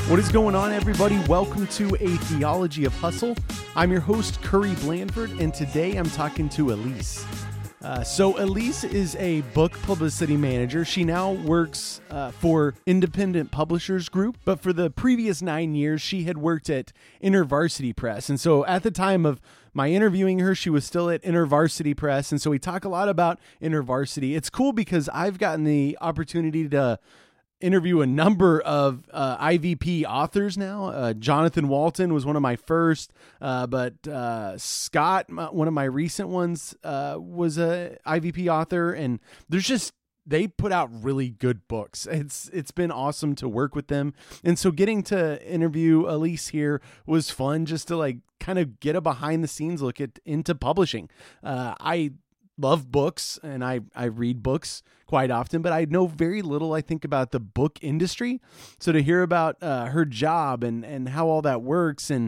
What is going on, everybody? Welcome to A Theology of Hustle. I'm your host, Curry Blandford, and today I'm talking to Elise. So Elise is a book publicity manager. She now works for Independent Publishers Group, but for the previous 9 years, she had worked at InterVarsity Press. And so at the time of my interviewing her, she was still at InterVarsity Press. And so we talk a lot about InterVarsity. It's cool because I've gotten the opportunity to interview a number of IVP authors now. Jonathan Walton was one of my first, but Scott, one of my recent ones, was a IVP author, and they put out really good books. It's been awesome to work with them. And so getting to interview Elise here was fun, just to kind of get a behind the scenes look into publishing. I love books and I read books quite often, but I know very little, I think, about the book industry. So to hear about her job and how all that works, and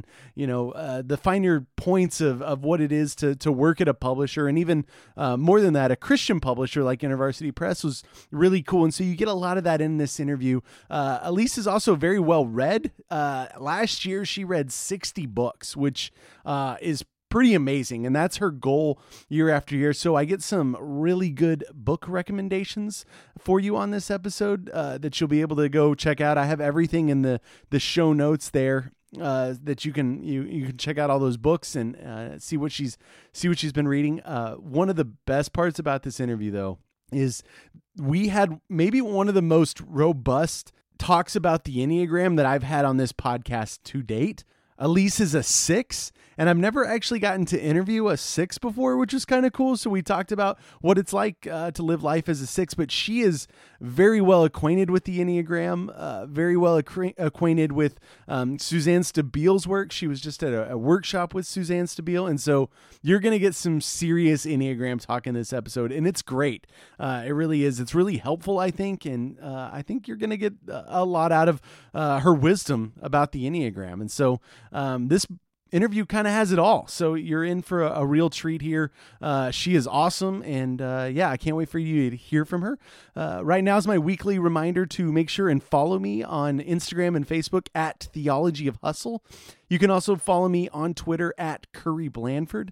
the finer points of what it is to work at a publisher, and even more than that, a Christian publisher like InterVarsity Press, was really cool. And so you get a lot of that in this interview. Elise is also very well read. Last year she read 60 books, which is pretty amazing. And that's her goal year after year. So I get some really good book recommendations for you on this episode that you'll be able to go check out. I have everything in the show notes there that you can check out all those books and see what she's been reading. One of the best parts about this interview, though, is we had maybe one of the most robust talks about the Enneagram that I've had on this podcast to date. Elise is a 6, and I've never actually gotten to interview a 6 before, which is kind of cool. So we talked about what it's like to live life as a 6, but she is very well acquainted with the Enneagram, very well acquainted with Suzanne Stabile's work. She was just at a workshop with Suzanne Stabile, and so you're going to get some serious Enneagram talk in this episode, and it's great. It really is. It's really helpful, I think, and I think you're going to get a lot out of her wisdom about the Enneagram. And so this interview kind of has it all. So you're in for a real treat here. She is awesome. And I can't wait for you to hear from her. Right now is my weekly reminder to make sure and follow me on Instagram and Facebook at Theology of Hustle. You can also follow me on Twitter at Curry Blandford.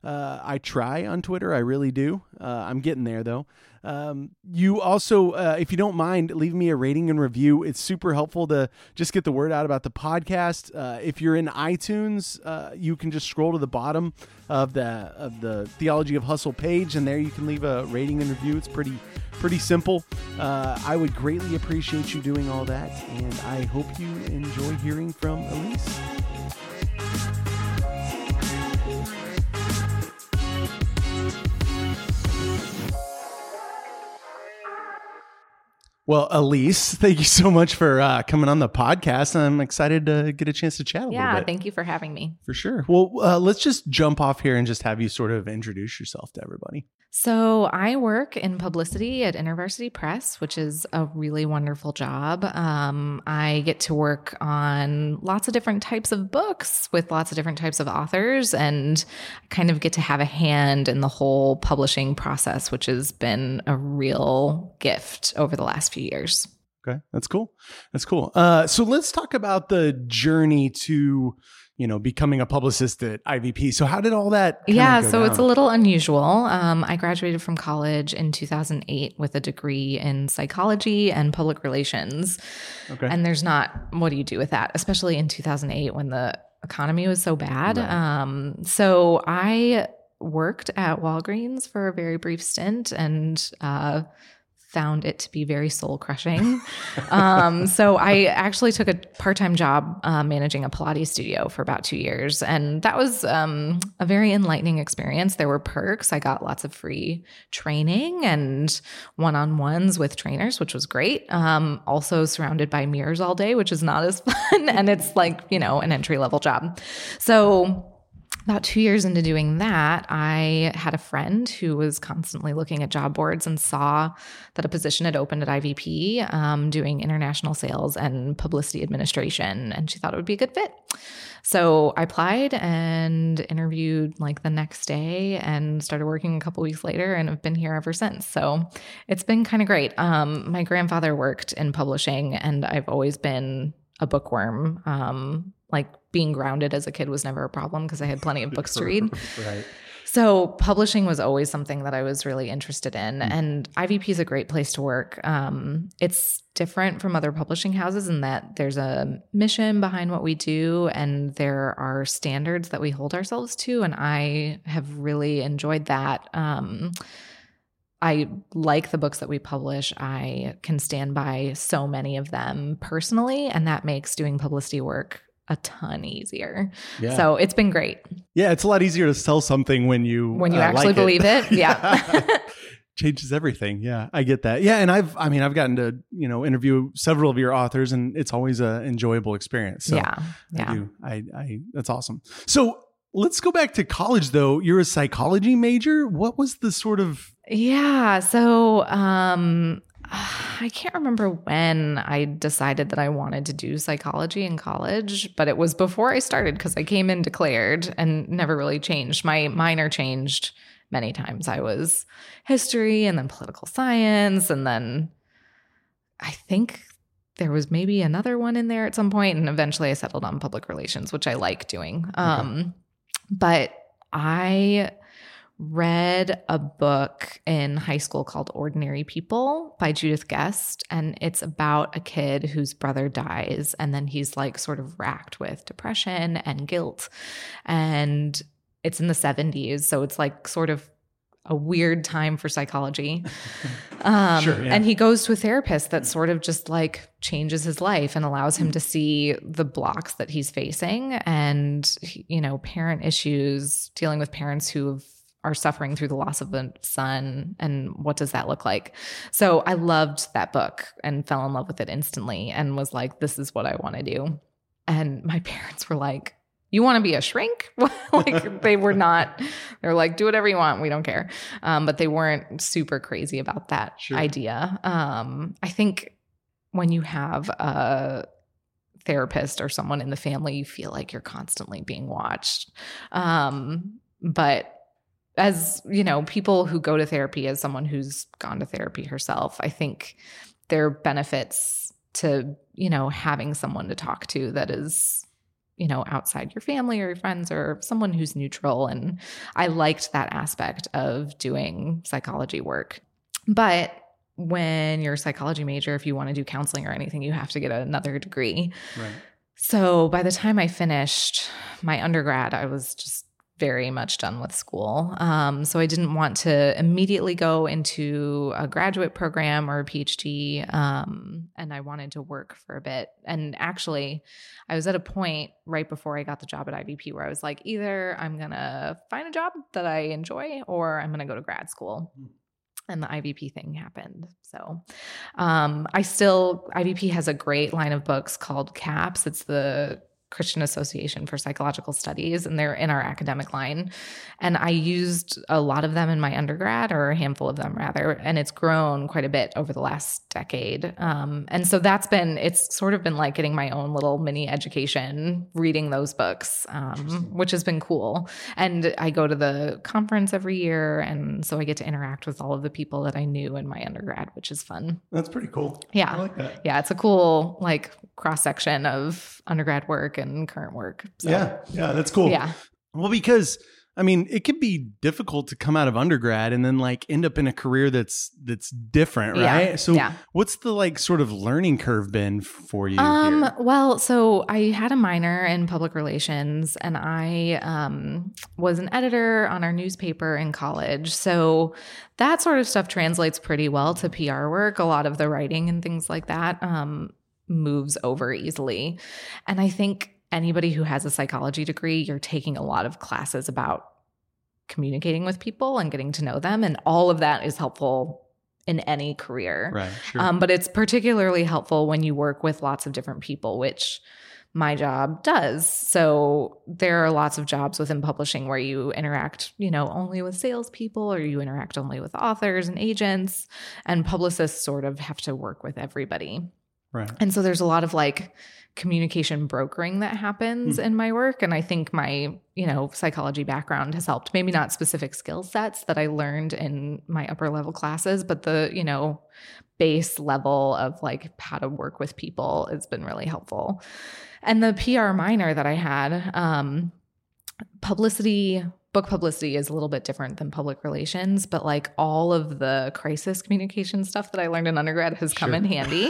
I try on Twitter. I really do. I'm getting there, though. You also, if you don't mind, leave me a rating and review. It's super helpful to just get the word out about the podcast. If you're in iTunes, you can just scroll to the bottom of the Theology of Hustle page, and there you can leave a rating and review. It's pretty simple. I would greatly appreciate you doing all that, and I hope you enjoy hearing from Elise. Well, Elise, thank you so much for coming on the podcast. I'm excited to get a chance to chat a little bit. Yeah, thank you for having me. For sure. Well, let's just jump off here and just have you sort of introduce yourself to everybody. So I work in publicity at InterVarsity Press, which is a really wonderful job. I get to work on lots of different types of books with lots of different types of authors, and I kind of get to have a hand in the whole publishing process, which has been a real gift over the last few years. Okay, that's cool. So let's talk about the journey to becoming a publicist at IVP. So how did all that go down? It's a little unusual. I graduated from college in 2008 with a degree in psychology and public relations. Okay. And there's not, what do you do with that? Especially in 2008 when the economy was so bad. Right. So I worked at Walgreens for a very brief stint and found it to be very soul crushing. So I actually took a part-time job managing a Pilates studio for about 2 years. And that was a very enlightening experience. There were perks. I got lots of free training and one-on-ones with trainers, which was great. Also surrounded by mirrors all day, which is not as fun. And it's like, an entry-level job. So about 2 years into doing that, I had a friend who was constantly looking at job boards and saw that a position had opened at IVP doing international sales and publicity administration, and she thought it would be a good fit. So I applied and interviewed like the next day and started working a couple weeks later, and I've been here ever since. So it's been kind of great. My grandfather worked in publishing, and I've always been a bookworm. Like being grounded as a kid was never a problem because I had plenty of books to read. Right. So publishing was always something that I was really interested in. And IVP is a great place to work. It's different from other publishing houses in that there's a mission behind what we do and there are standards that we hold ourselves to. And I have really enjoyed that. I like the books that we publish. I can stand by so many of them personally, and that makes doing publicity work a ton easier. Yeah. So it's been great. Yeah, it's a lot easier to sell something when you actually believe it. Yeah. Changes everything. Yeah, I get that. Yeah, and I've gotten to, interview several of your authors, and it's always an enjoyable experience. So yeah. I that's awesome. So let's go back to college though. You're a psychology major. What was the sort of... Yeah. So, I can't remember when I decided that I wanted to do psychology in college, but it was before I started because I came in declared and never really changed. My minor changed many times. I was history and then political science. And then I think there was maybe another one in there at some point. And eventually I settled on public relations, which I like doing. Okay. But I read a book in high school called Ordinary People by Judith Guest. And it's about a kid whose brother dies. And then he's like sort of racked with depression and guilt. And it's in the 70s. So it's like sort of a weird time for psychology. Sure, yeah. And he goes to a therapist that sort of just like changes his life and allows him to see the blocks that he's facing and, parent issues, dealing with parents who are suffering through the loss of a son, and what does that look like? So I loved that book and fell in love with it instantly and was like, this is what I want to do. And my parents were like, you want to be a shrink? Like they were not, they're like, do whatever you want. We don't care. But they weren't super crazy about that idea. I think when you have a therapist or someone in the family, you feel like you're constantly being watched. But as, people who go to therapy, as someone who's gone to therapy herself, I think there are benefits to, having someone to talk to that is, outside your family or your friends or someone who's neutral. And I liked that aspect of doing psychology work. But when you're a psychology major, if you want to do counseling or anything, you have to get another degree. Right. So by the time I finished my undergrad, I was just very much done with school. So I didn't want to immediately go into a graduate program or a PhD. And I wanted to work for a bit. And actually, I was at a point right before I got the job at IVP where I was like, either I'm going to find a job that I enjoy or I'm going to go to grad school. And the IVP thing happened. So IVP has a great line of books called CAPS. It's the Christian Association for Psychological Studies, and they're in our academic line. And I used a lot of them in my undergrad, or a handful of them rather, and it's grown quite a bit over the last decade. And so it's sort of been like getting my own little mini education reading those books, which has been cool. And I go to the conference every year, and so I get to interact with all of the people that I knew in my undergrad, which is fun. That's pretty cool. Yeah. I like that. Yeah, it's a cool cross-section of undergrad work and current work. So. Yeah, that's cool. Yeah. Well, because it can be difficult to come out of undergrad and then end up in a career that's different, right? Yeah. So what's the sort of learning curve been for you? Well, so I had a minor in public relations, and I was an editor on our newspaper in college. So that sort of stuff translates pretty well to PR work. A lot of the writing and things like that moves over easily. And I think anybody who has a psychology degree, you're taking a lot of classes about communicating with people and getting to know them. And all of that is helpful in any career. Right, sure. But it's particularly helpful when you work with lots of different people, which my job does. So there are lots of jobs within publishing where you interact, only with salespeople, or you interact only with authors and agents, and publicists sort of have to work with everybody. Right. And so there's a lot of like communication brokering that happens in my work. And I think my, psychology background has helped. Maybe not specific skill sets that I learned in my upper level classes, but the, base level of like how to work with people has been really helpful. And the PR minor that I had, book publicity is a little bit different than public relations, but like all of the crisis communication stuff that I learned in undergrad has come in handy.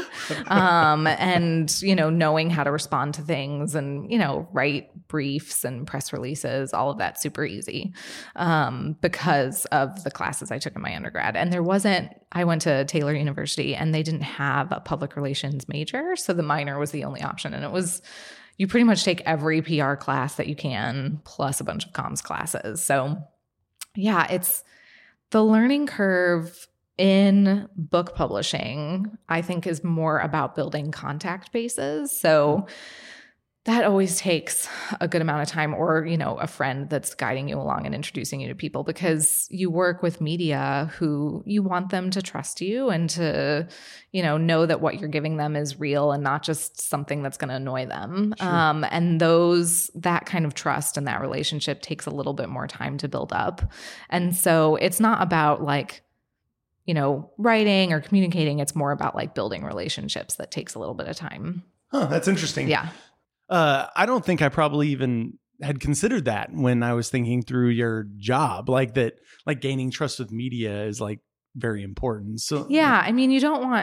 And, knowing how to respond to things and, write briefs and press releases, all of that super easy because of the classes I took in my undergrad. And I went to Taylor University and they didn't have a public relations major. So the minor was the only option. And you pretty much take every PR class that you can, plus a bunch of comms classes. So yeah, it's the learning curve in book publishing, I think, is more about building contact bases. So that always takes a good amount of time, or, a friend that's guiding you along and introducing you to people, because you work with media who you want them to trust you and to, know that what you're giving them is real and not just something that's going to annoy them. Sure. And that kind of trust and that relationship takes a little bit more time to build up. And so it's not about like, writing or communicating. It's more about like building relationships that takes a little bit of time. Huh, that's interesting. Yeah. I don't think I probably even had considered that when I was thinking through your job, like that, like gaining trust with media is like very important. So yeah, I mean,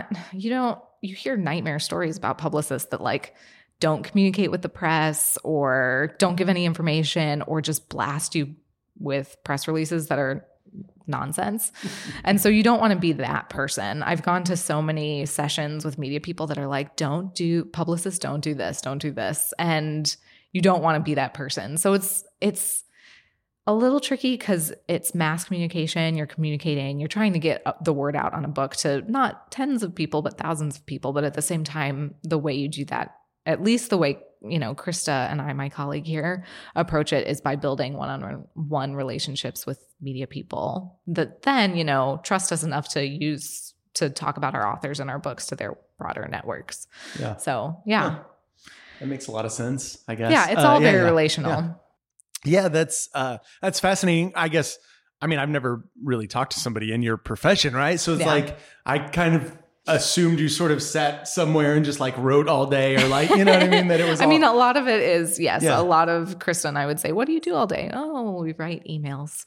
you hear nightmare stories about publicists that like don't communicate with the press or don't give any information or just blast you with press releases that are nonsense. And so you don't want to be that person. I've gone to so many sessions with media people that are like, publicists don't do this. And you don't want to be that person. So it's a little tricky because it's mass communication. You're communicating, you're trying to get the word out on a book to not tens of people, but thousands of people. But at the same time, the way you do that, at least the way Krista and I, my colleague here, approach it is by building one-on-one relationships with media people that then, trust us enough to use to talk about our authors and our books to their broader networks. Yeah. So, yeah. Huh. That makes a lot of sense, I guess. Yeah, it's all very relational. Yeah, that's fascinating. I guess, I mean, I've never really talked to somebody in your profession, right? So it's like, I kind of assumed you sort of sat somewhere and just like wrote all day, or like, you know what I mean? That it was I mean, a lot of it is, yes. Yeah. A lot of Krista and I would say, what do you do all day? Oh, we write emails.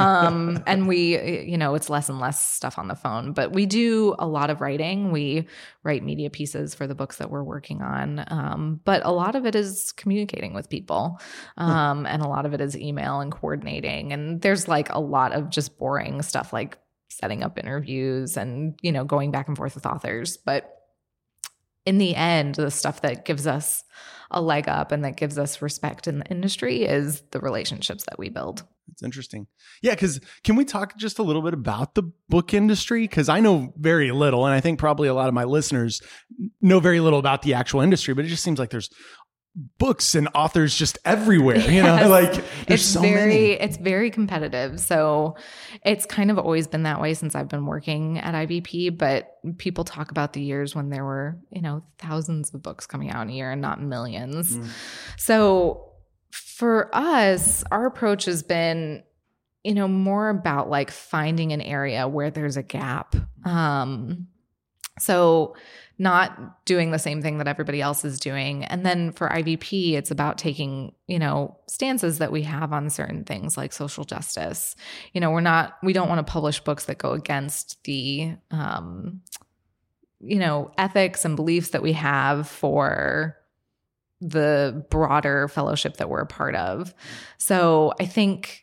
And we, it's less and less stuff on the phone, but we do a lot of writing. We write media pieces for the books that we're working on. But a lot of it is communicating with people. And a lot of it is email and coordinating. And there's like a lot of just boring stuff like setting up interviews and, going back and forth with authors. But in the end, the stuff that gives us a leg up and that gives us respect in the industry is the relationships that we build. That's interesting. Yeah, because can we talk just a little bit about the book industry? Because I know very little, and I think probably a lot of my listeners know very little about the actual industry, but it just seems like there's books and authors just everywhere, yes. Like there's so many. It's very competitive. So it's kind of always been that way since I've been working at IVP, but people talk about the years when there were, thousands of books coming out in a year and not millions. So for us, our approach has been, more about like finding an area where there's a gap. So not doing the same thing that everybody else is doing. And then for IVP, it's about taking, stances that we have on certain things like social justice. We don't want to publish books that go against the, ethics and beliefs that we have for the broader fellowship that we're a part of. So I think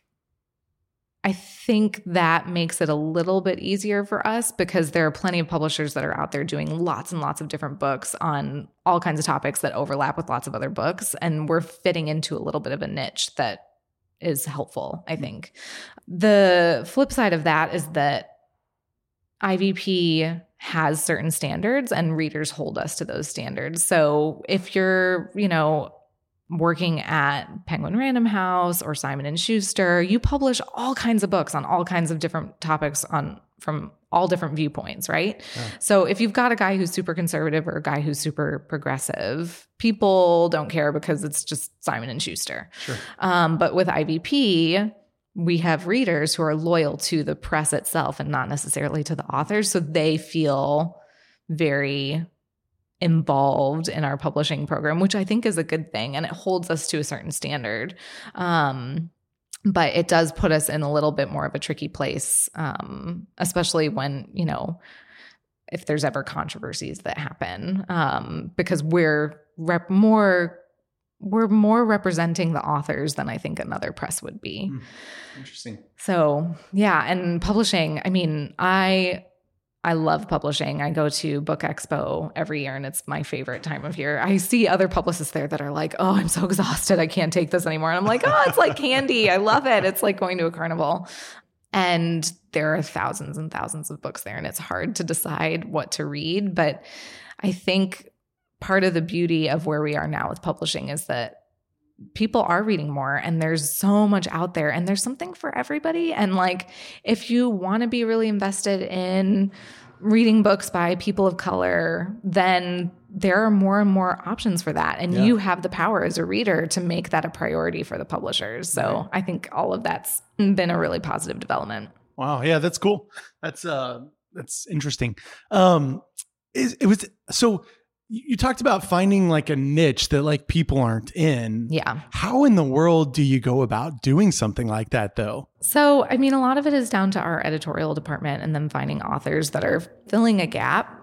that makes it a little bit easier for us because there are plenty of publishers that are out there doing lots and lots of different books on all kinds of topics that overlap with lots of other books. And we're fitting into a little bit of a niche that is helpful, I think. The flip side of that is that IVP has certain standards and readers hold us to those standards. So if you're, working at Penguin Random House or Simon & Schuster, you publish all kinds of books on all kinds of different topics from all different viewpoints, right? Yeah. So if you've got a guy who's super conservative or a guy who's super progressive, people don't care because it's just Simon and Schuster. Sure. But with IVP, we have readers who are loyal to the press itself and not necessarily to the authors. So they feel very involved in our publishing program, which I think is a good thing. And it holds us to a certain standard. But it does put us in a little bit more of a tricky place, especially when, if there's ever controversies that happen, because we're more representing the authors than I think another press would be. Interesting. So yeah, and publishing, I mean, I love publishing. I go to Book Expo every year, and it's my favorite time of year. I see other publicists there that are like, oh, I'm so exhausted. I can't take this anymore. And I'm like, oh, it's like candy. I love it. It's like going to a carnival. And there are thousands and thousands of books there, and it's hard to decide what to read. But I think part of the beauty of where we are now with publishing is that people are reading more, and there's so much out there, and there's something for everybody. And like, if you want to be really invested in reading books by people of color, then there are more and more options for that. And you have the power as a reader to make that a priority for the publishers. So I think all of that's been a really positive development. Wow. Yeah, that's cool. That's interesting. You talked about finding like a niche that like people aren't in. Yeah. How in the world do you go about doing something like that though? So, I mean, a lot of it is down to our editorial department and them finding authors that are filling a gap.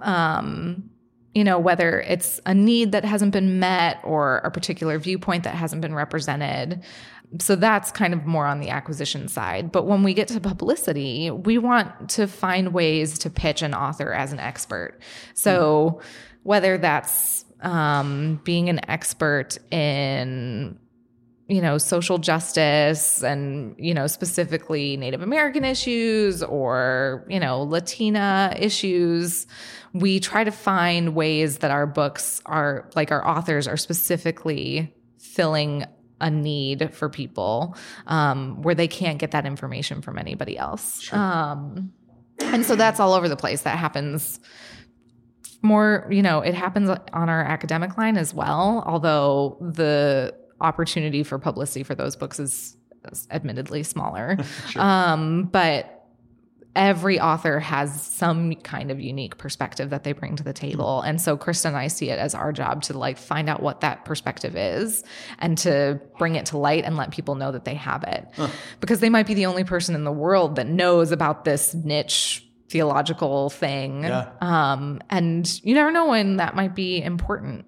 Whether it's a need that hasn't been met or a particular viewpoint that hasn't been represented. So that's kind of more on the acquisition side. But when we get to publicity, we want to find ways to pitch an author as an expert. So whether that's being an expert in, social justice and, specifically Native American issues or, Latina issues, we try to find ways that our books are, like our authors are specifically filling a need for people where they can't get that information from anybody else. Sure. And so that's all over the place. That happens more, it happens on our academic line as well, although the opportunity for publicity for those books is admittedly smaller. Sure. But every author has some kind of unique perspective that they bring to the table. And so Krista and I see it as our job to like find out what that perspective is and to bring it to light and let people know that they have it. Because they might be the only person in the world that knows about this niche theological thing. Yeah. And you never know when that might be important.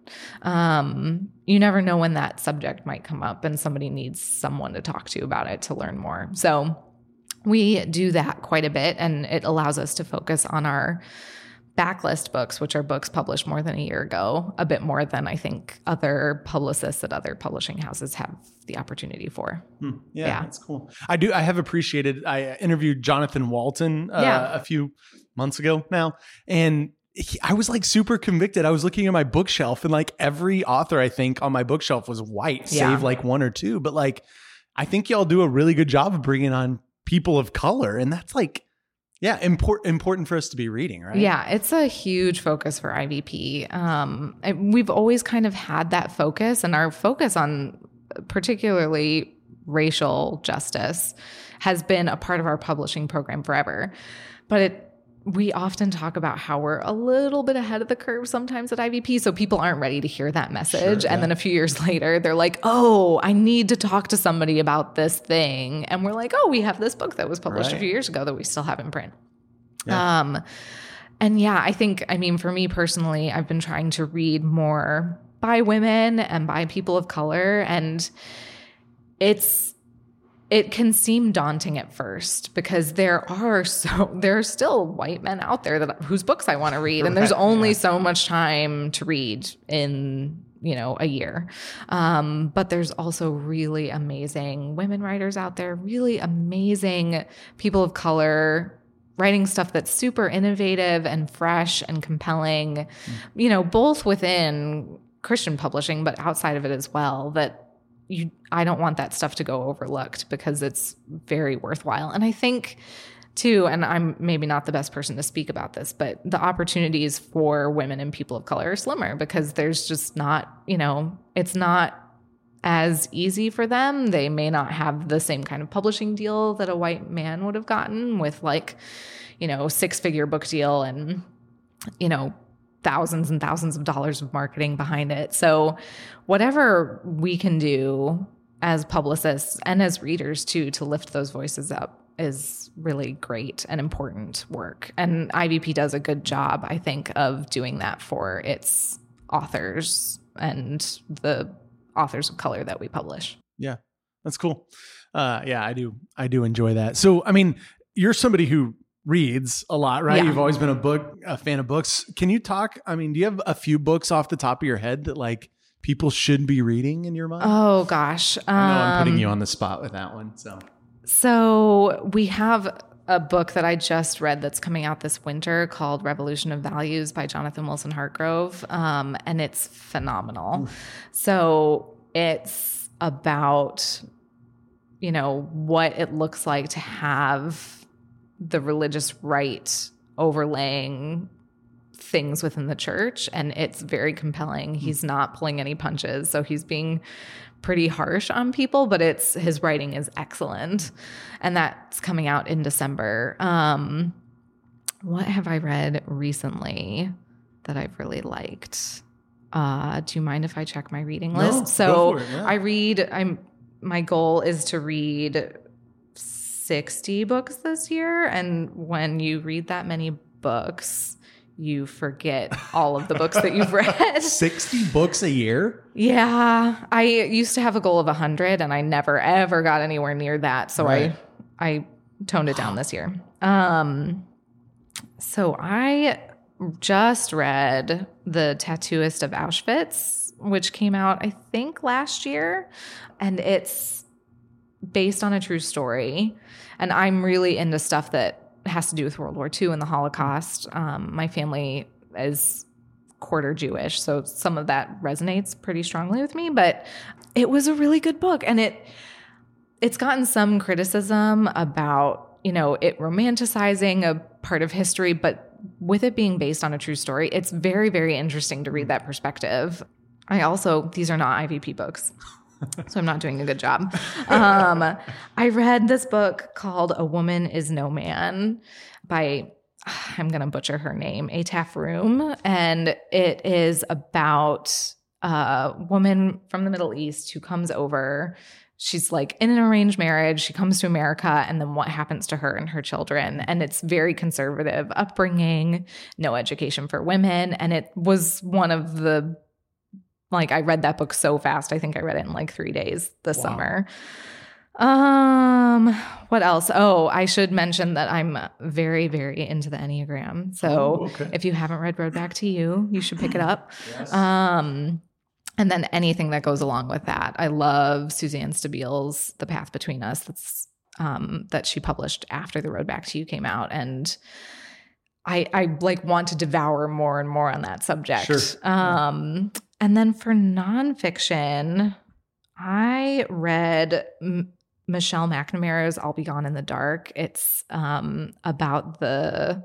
You never know when that subject might come up and somebody needs someone to talk to about it to learn more. So we do that quite a bit, and it allows us to focus on our backlist books, which are books published more than a year ago, a bit more than I think other publicists at other publishing houses have the opportunity for. Yeah, that's cool. I have appreciated, I interviewed Jonathan Walton a few months ago now, and I was like super convicted. I was looking at my bookshelf, and like every author I think on my bookshelf was white, save like one or two. But like, I think y'all do a really good job of bringing on people of color, and that's like, important for us to be reading, right? Yeah, it's a huge focus for IVP. We've always kind of had that focus, and our focus on particularly racial justice has been a part of our publishing program forever. But we often talk about how we're a little bit ahead of the curve sometimes at IVP, so people aren't ready to hear that message. Sure, and then a few years later, they're like, oh, I need to talk to somebody about this thing. And we're like, oh, we have this book that was published a few years ago that we still have in print. Yeah. I think, for me personally, I've been trying to read more by women and by people of color, and it can seem daunting at first because there are still white men out there whose books I want to read. And there's only so much time to read in, a year. But there's also really amazing women writers out there, really amazing people of color writing stuff that's super innovative and fresh and compelling, both within Christian publishing, but outside of it as well, I don't want that stuff to go overlooked because it's very worthwhile. And I think too, and I'm maybe not the best person to speak about this, but the opportunities for women and people of color are slimmer because there's just not, it's not as easy for them. They may not have the same kind of publishing deal that a white man would have gotten with 6-figure book deal and, thousands and thousands of dollars of marketing behind it. So whatever we can do as publicists and as readers too, to lift those voices up is really great and important work. And IVP does a good job, I think, of doing that for its authors and the authors of color that we publish. Yeah, that's cool. I do enjoy that. So, I mean, you're somebody who reads a lot, right? Yeah. You've always been a fan of books. Can you talk? I mean, do you have a few books off the top of your head that people should be reading in your mind? Oh gosh. I know I'm putting you on the spot with that one. So we have a book that I just read that's coming out this winter called Revolution of Values by Jonathan Wilson Hartgrove. And it's phenomenal. Oof. So it's about, what it looks like to have the religious right overlaying things within the church. And it's very compelling. He's not pulling any punches. So he's being pretty harsh on people, but his writing is excellent. And that's coming out in December. What have I read recently that I've really liked? Do you mind if I check my reading list? No, so go for it, yeah. My goal is to read 60 books this year. And when you read that many books, you forget all of the books that you've read. 60 books a year? Yeah. I used to have a goal of 100 and I never, ever got anywhere near that. So right. I toned it down this year. So I just read The Tattooist of Auschwitz, which came out, I think, last year. And it's based on a true story. And I'm really into stuff that has to do with World War II and the Holocaust. My family is quarter Jewish, so some of that resonates pretty strongly with me, but it was a really good book. And it's gotten some criticism about, it romanticizing a part of history, but with it being based on a true story, it's very, very interesting to read that perspective. These are not IVP books. So I'm not doing a good job. I read this book called A Woman Is No Man by, I'm going to butcher her name, Ataf Room. And it is about a woman from the Middle East who comes over. She's in an arranged marriage. She comes to America, and then what happens to her and her children. And it's very conservative upbringing, no education for women. And it was one of the I read that book so fast. I think I read it in 3 days this summer. What else? Oh, I should mention that I'm very, very into the Enneagram. So if you haven't read Road Back to You, you should pick it up. Yes. And then anything that goes along with that. I love Suzanne Stabile's The Path Between Us. That's that she published after The Road Back to You came out. And I want to devour more and more on that subject. Sure. And then for nonfiction, I read Michelle McNamara's I'll Be Gone in the Dark. It's about the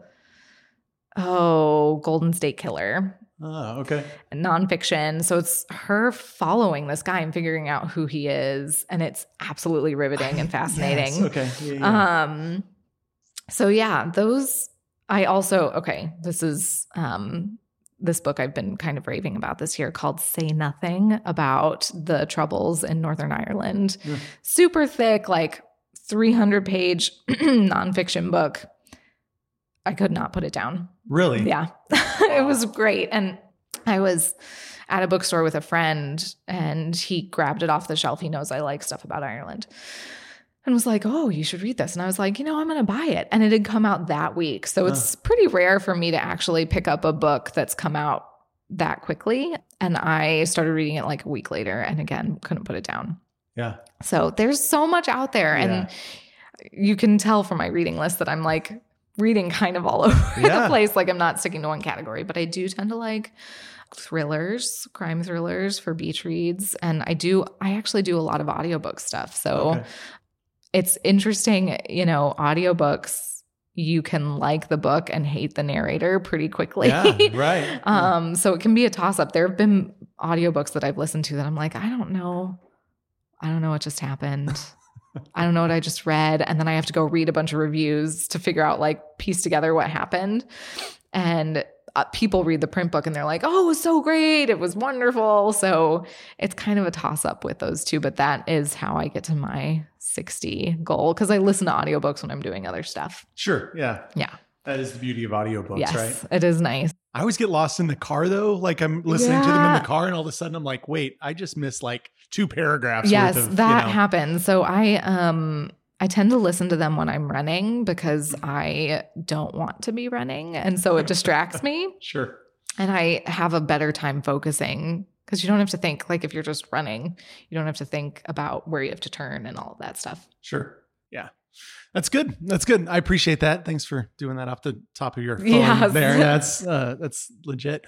Golden State Killer. Oh, okay. Nonfiction. So it's her following this guy and figuring out who he is. And it's absolutely riveting and fascinating. Yes. Okay. Yeah. So yeah, those I also, this is this book I've been kind of raving about this year called Say Nothing, about the Troubles in Northern Ireland. Yeah. Super thick, 300-page nonfiction book. I could not put it down. Really? Yeah. It was great. And I was at a bookstore with a friend and he grabbed it off the shelf. He knows I like stuff about Ireland. And was like, oh, you should read this. And I was like, I'm going to buy it. And it had come out that week. So it's pretty rare for me to actually pick up a book that's come out that quickly. And I started reading it a week later and again, couldn't put it down. Yeah. So there's so much out there. Yeah. And you can tell from my reading list that I'm reading kind of all over the place. I'm not sticking to one category, but I do tend to like thrillers, crime thrillers for beach reads. And I actually do a lot of audiobook stuff. So it's interesting, audiobooks you can like the book and hate the narrator pretty quickly. Yeah, right. So it can be a toss-up. There have been audiobooks that I've listened to that I'm like, I don't know what just happened. I don't know what I just read. And then I have to go read a bunch of reviews to figure out, like, piece together what happened. And people read the print book and they're like, oh, it was so great. It was wonderful. So it's kind of a toss-up with those two. But that is how I get to my 60 goal, because I listen to audiobooks when I'm doing other stuff. Sure. Yeah. Yeah. That is the beauty of audiobooks, yes, right? It is nice. I always get lost in the car, though. Like, I'm listening to them in the car, and all of a sudden I'm like, wait, I just missed like 2 paragraphs. Yes, worth of, that happens. So I tend to listen to them when I'm running because I don't want to be running. And so it distracts me. Sure. And I have a better time focusing because you don't have to think, like, if you're just running, you don't have to think about where you have to turn and all of that stuff. Sure. Yeah. That's good. That's good. I appreciate that. Thanks for doing that off the top of your phone there. That's legit.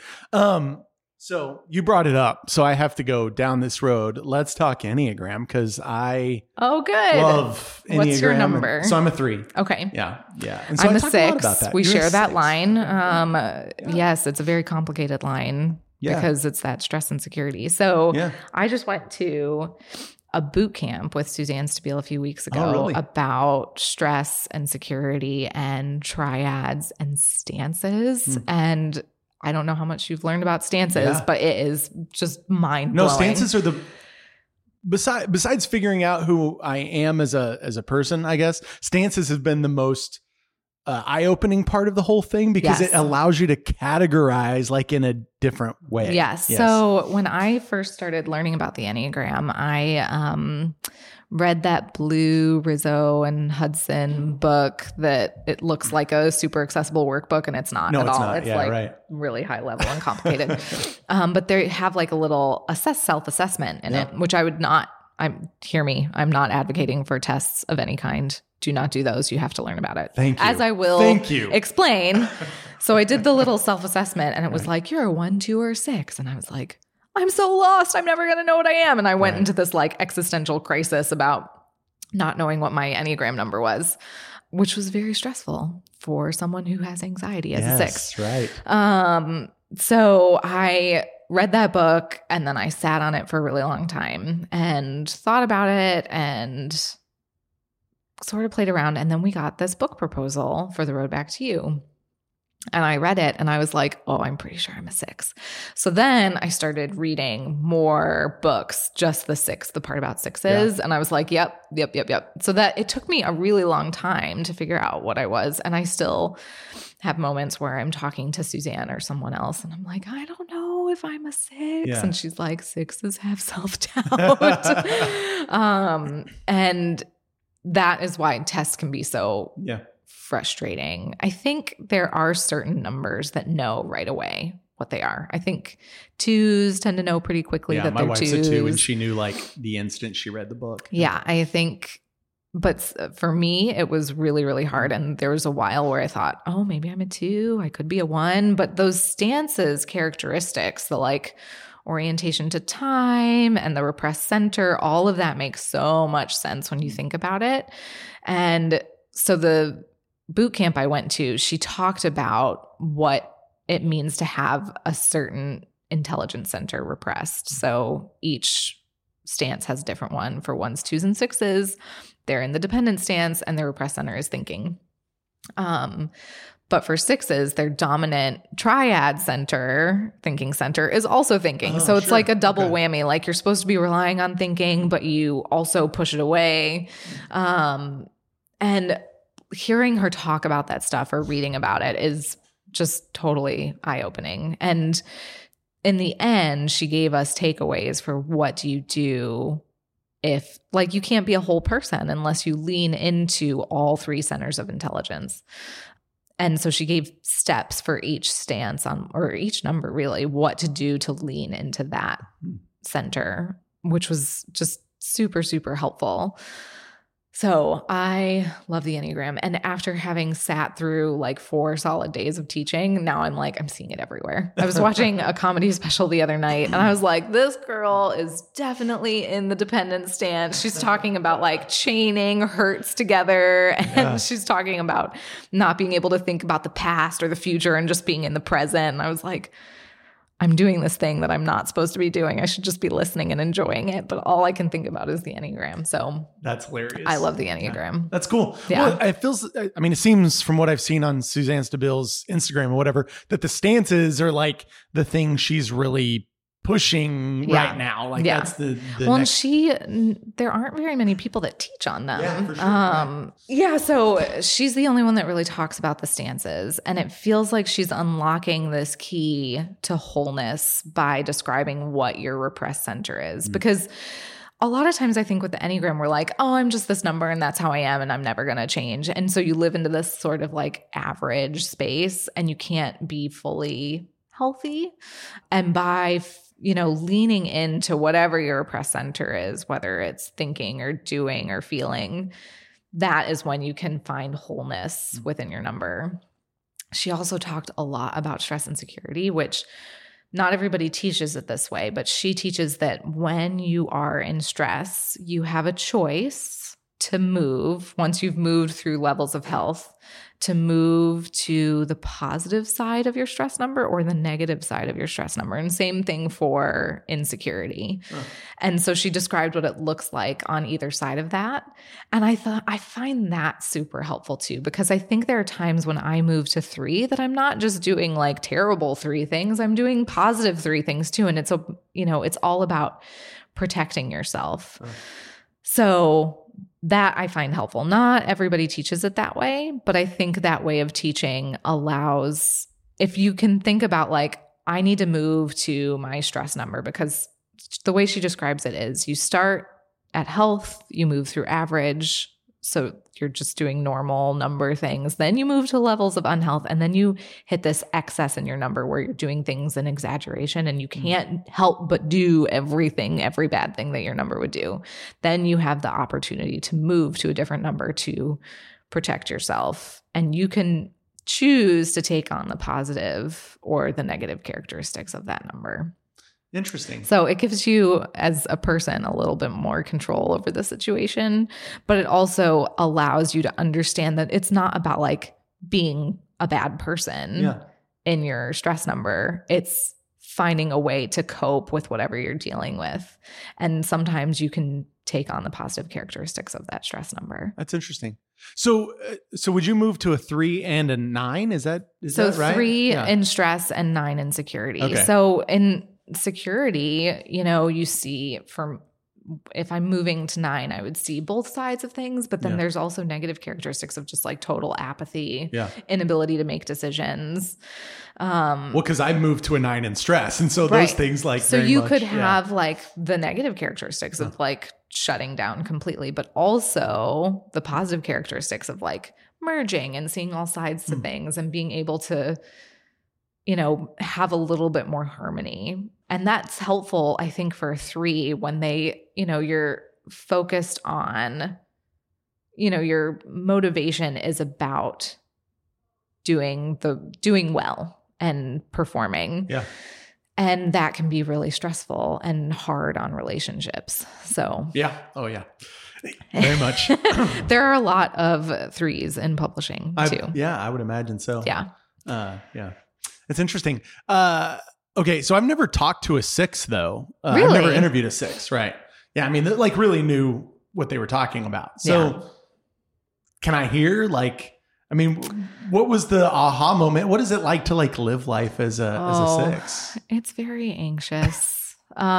So you brought it up, so I have to go down this road. Let's talk Enneagram, because I good. love Enneagram. What's your number? So I'm a 3. Okay. Yeah. And so I'm I a talk 6. A lot about that. We You're share that 6. line. Yes, it's a very complicated line because it's that stress and security. So I just went to a boot camp with Suzanne Stabile a few weeks ago about stress and security and triads and stances. And I don't know how much you've learned about stances, but it is just mind-blowing. No, stances are besides figuring out who I am as a person, I guess, stances have been the most eye-opening part of the whole thing, because it allows you to categorize, like, in a different way. Yes. So when I first started learning about the Enneagram, I read that Blue, Rizzo, and Hudson book that it looks like a super accessible workbook, and it's not at all. Not. It's really high level and complicated. But they have like a little self-assessment in it, which I would not, hear me, I'm not advocating for tests of any kind. Do not do those. You have to learn about it. Thank you. As I will explain. So I did the little self-assessment, and it was like, you're a 1, 2, or 6. And I was like, I'm so lost. I'm never going to know what I am. And I went into this like existential crisis about not knowing what my Enneagram number was, which was very stressful for someone who has anxiety as a 6. Right. So I read that book, and then I sat on it for a really long time and thought about it and sort of played around. And then we got this book proposal for The Road Back to You. And I read it and I was like, oh, I'm pretty sure I'm a 6. So then I started reading more books, just the part about 6s. And I was like, yep. So that it took me a really long time to figure out what I was. And I still have moments where I'm talking to Suzanne or someone else and I'm like, I don't know if I'm a 6. Yeah. And she's like, 6s have self-doubt. And that is why tests can be so frustrating. I think there are certain numbers that know right away what they are. I think 2s tend to know pretty quickly that they're 2s. My wife's a 2, and she knew like the instant she read the book. Yeah, I think, but for me, it was really, really hard. And there was a while where I thought, oh, maybe I'm a 2. I could be a 1. But those stances, characteristics, the like orientation to time and the repressed center, all of that makes so much sense when you think about it. And so the boot camp I went to, she talked about what it means to have a certain intelligence center repressed. So each stance has a different one. For 1s, 2s, and 6s, they're in the dependent stance and their repressed center is thinking. But for 6s, their dominant triad center, thinking center, is also thinking. So it's like a double whammy. Like you're supposed to be relying on thinking, but you also push it away. And hearing her talk about that stuff or reading about it is just totally eye-opening. And in the end, she gave us takeaways for what do you do if, like, you can't be a whole person unless you lean into all 3 centers of intelligence. And so she gave steps for each stance or each number, really, what to do to lean into that center, which was just super, super helpful. So I love the Enneagram. And after having sat through like 4 solid days of teaching, now I'm seeing it everywhere. I was watching a comedy special the other night and I was like, this girl is definitely in the dependent stance. She's talking about like chaining hurts together. And she's talking about not being able to think about the past or the future and just being in the present. And I was like, I'm doing this thing that I'm not supposed to be doing. I should just be listening and enjoying it. But all I can think about is the Enneagram. So that's hilarious. I love the Enneagram. Yeah. That's cool. Yeah. Well, it seems from what I've seen on Suzanne Stabille's Instagram or whatever, that the stances are like the thing she's really pushing right now. Like that's the well, next... and there aren't very many people that teach on them. Yeah, for sure. So she's the only one that really talks about the stances, and it feels like she's unlocking this key to wholeness by describing what your repressed center is. Because a lot of times I think with the Enneagram, we're like, oh, I'm just this number and that's how I am and I'm never going to change. And so you live into this sort of like average space and you can't be fully healthy. And by leaning into whatever your repressed center is, whether it's thinking or doing or feeling, that is when you can find wholeness within your number. She also talked a lot about stress and security, which not everybody teaches it this way, but she teaches that when you are in stress, you have a choice to move, once you've moved through levels of health, to move to the positive side of your stress number or the negative side of your stress number. And same thing for insecurity. And so she described what it looks like on either side of that. And I find that super helpful too, because I think there are times when I move to 3 that I'm not just doing like terrible 3 things, I'm doing positive 3 things too. And it's all about protecting yourself. So that I find helpful. Not everybody teaches it that way, but I think that way of teaching allows, if you can think about like, I need to move to my stress number, because the way she describes it is you start at health, you move through average. So you're just doing normal number things. Then you move to levels of unhealth, and then you hit this excess in your number where you're doing things in exaggeration and you can't help but do every bad thing that your number would do. Then you have the opportunity to move to a different number to protect yourself. And you can choose to take on the positive or the negative characteristics of that number. Interesting. So it gives you as a person a little bit more control over the situation, but it also allows you to understand that it's not about like being a bad person in your stress number. It's finding a way to cope with whatever you're dealing with. And sometimes you can take on the positive characteristics of that stress number. That's interesting. So would you move to a 3 and a 9? Is that right? 3 in stress and 9 in security. Okay. So in security, you see if I'm moving to 9, I would see both sides of things, but then there's also negative characteristics of just like total apathy, inability to make decisions. Because I moved to a 9 in stress. And so those things like, so you could have like the negative characteristics of like shutting down completely, but also the positive characteristics of like merging and seeing all sides to things and being able to, have a little bit more harmony. And that's helpful, I think, for 3 when they, you're focused on, your motivation is about doing well and performing. Yeah. And that can be really stressful and hard on relationships. So yeah. Oh yeah. Very much. There are a lot of 3s in publishing too. I would imagine so. Yeah. Yeah. It's interesting. Okay. So I've never talked to a 6 though. Really? I've never interviewed a 6. Right. Yeah. I mean, like really knew what they were talking about. So can I hear what was the aha moment? What is it like to like live life as a 6? It's very anxious.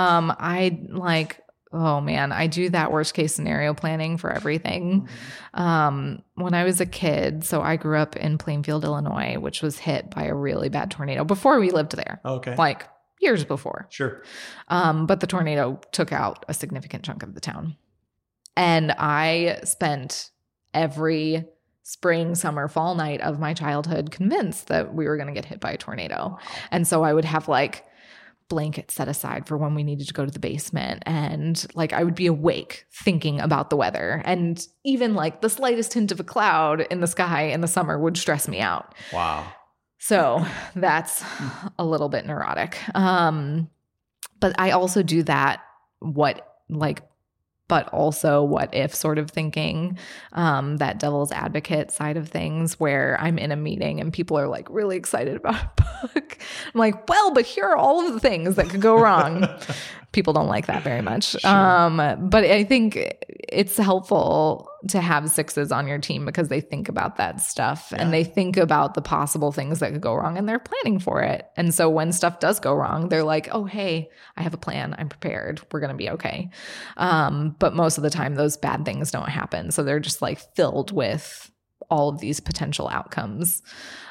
I do that worst case scenario planning for everything. When I was a kid, so I grew up in Plainfield, Illinois, which was hit by a really bad tornado before we lived there. Okay. Like years before. Sure. But the tornado took out a significant chunk of the town. And I spent every spring, summer, fall night of my childhood convinced that we were going to get hit by a tornado. And so I would have like blanket set aside for when we needed to go to the basement. And like, I would be awake thinking about the weather. And even like the slightest hint of a cloud in the sky in the summer would stress me out. Wow. So that's a little bit neurotic. But I also do that but also what if sort of thinking, that devil's advocate side of things where I'm in a meeting and people are like really excited about a book. I'm like, well, but here are all of the things that could go wrong. People don't like that very much. Sure. But I think it's helpful to have sixes on your team because they think about that stuff and they think about the possible things that could go wrong and they're planning for it. And so when stuff does go wrong, they're like, oh, hey, I have a plan. I'm prepared. We're going to be okay. But most of the time, those bad things don't happen. So they're just like filled with all of these potential outcomes.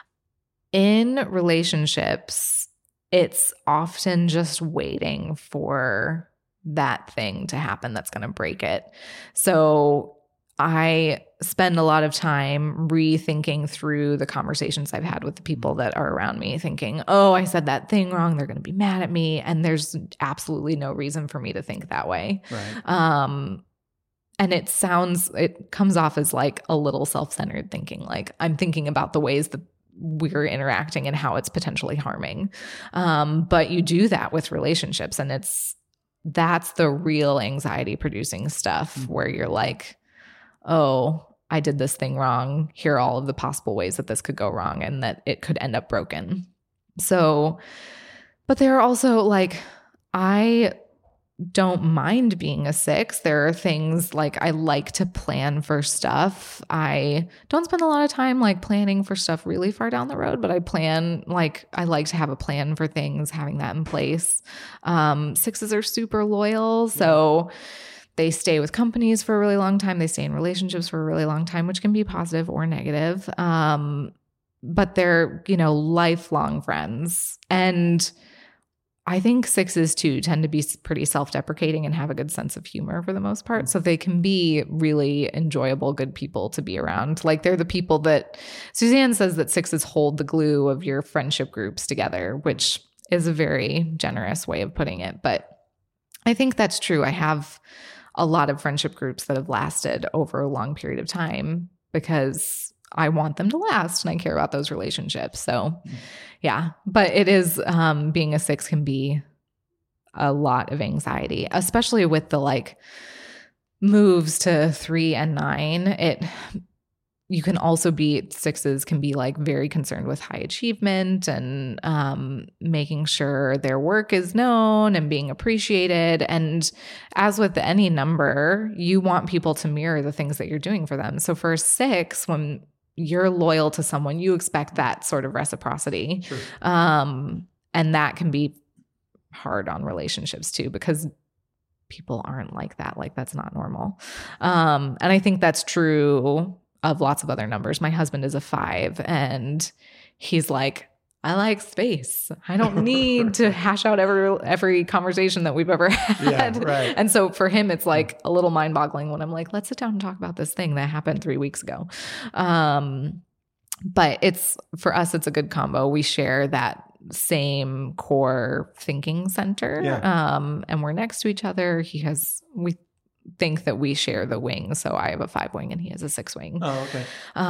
In relationships, it's often just waiting for that thing to happen that's going to break it. So I spend a lot of time rethinking through the conversations I've had with the people that are around me, thinking, oh, I said that thing wrong. They're going to be mad at me. And there's absolutely no reason for me to think that way. Right. And it comes off as like a little self-centered thinking. Like I'm thinking about the ways that we're interacting and how it's potentially harming. But you do that with relationships, and that's the real anxiety producing stuff where you're like, oh, I did this thing wrong. Here are all of the possible ways that this could go wrong and that it could end up broken. So, but there are also like, I don't mind being a six. There are things like I like to plan for stuff. I don't spend a lot of time like planning for stuff really far down the road, but I like to have a plan for things, having that in place. Sixes are super loyal. So they stay with companies for a really long time. They stay in relationships for a really long time, which can be positive or negative. But they're, lifelong friends. And I think sixes too tend to be pretty self-deprecating and have a good sense of humor for the most part. So they can be really enjoyable, good people to be around. Like they're the people that Suzanne says that sixes hold the glue of your friendship groups together, which is a very generous way of putting it. But I think that's true. I have a lot of friendship groups that have lasted over a long period of time because I want them to last and I care about those relationships. So yeah, but it is, being a six can be a lot of anxiety, especially with the like moves to 3 and 9. You can also sixes can be like very concerned with high achievement and making sure their work is known and being appreciated. And as with any number, you want people to mirror the things that you're doing for them. So for a 6, when you're loyal to someone, you expect that sort of reciprocity. Sure. And that can be hard on relationships too, because people aren't like that. Like that's not normal. And I think that's true of lots of other numbers. My husband is a 5 and he's like, I like space. I don't need to hash out every conversation that we've ever had. Yeah, right. And so for him, it's like a little mind boggling when I'm like, let's sit down and talk about this thing that happened 3 weeks ago. But for us, it's a good combo. We share that same core thinking center. Yeah. And we're next to each other. We think that we share the wing. So I have a 5 wing and he has a 6 wing. Oh, okay.